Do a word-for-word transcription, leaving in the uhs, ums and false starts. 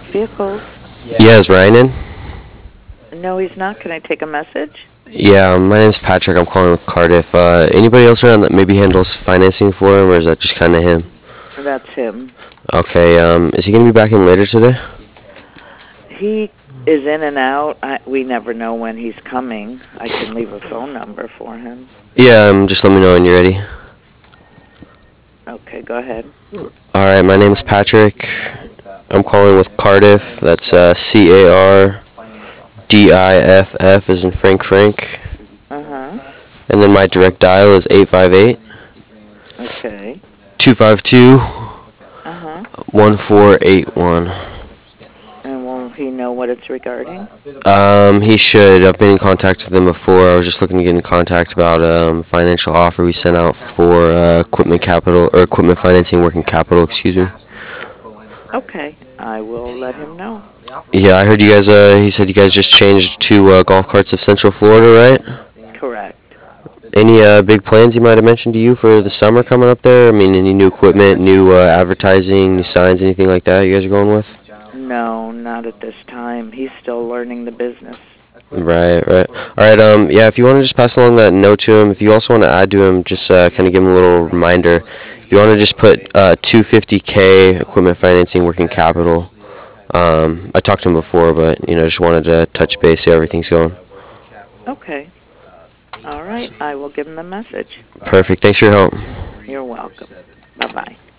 Vehicles. Yeah, is Ryan in? No, he's not. Can I take a message? Yeah, um, my name's Patrick. I'm calling with Cardiff. Uh, anybody else around that maybe handles financing for him, or is that just kind of him? That's him. Okay, um, is he going to be back in later today? He is in and out. I, we never know when he's coming. I can leave a phone number for him. Yeah, um, just let me know when you're ready. Okay, go ahead. Alright, my name's Patrick. I'm calling with Cardiff. That's uh, C A R D I F F as in Frank Frank. Uh-huh. And then my direct dial is eight five eight, Okay. two five two, Uh-huh. one four eight one. And will he know what it's regarding? Um, he should. I've been in contact with him before. I was just looking to get in contact about um financial offer we sent out for uh, equipment capital or equipment financing working capital. Excuse me. Okay. I will let him know. Yeah, I heard you guys. Uh, he said you guys just changed to uh, golf carts of Central Florida, right? Correct. Any uh, big plans he might have mentioned to you for the summer coming up there? I mean, any new equipment, new uh, advertising, new signs, anything like that you guys are going with? No, not at this time. He's still learning the business. Right, right. All right. Um, yeah. If you want to just pass along that note to him, if you also want to add to him, just uh, kind of give him a little reminder. If you want to just put uh, two hundred fifty K equipment financing working capital. Um, I talked to him before, but you know, just wanted to touch base, see how everything's going. Okay. All right. I will give him the message. Perfect. Thanks for your help. You're welcome. Bye-bye.